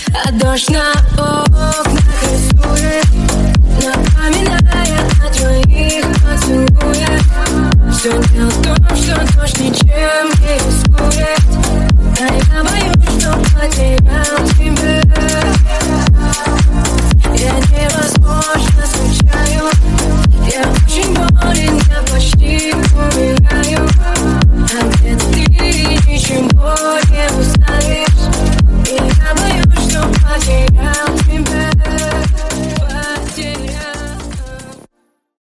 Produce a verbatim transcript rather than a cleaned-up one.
а дождь на окнах рисует, напоминая о твоих поцелуях. Все дело в том, что дождь ничем не рискует, а я боюсь, что потерял тебя.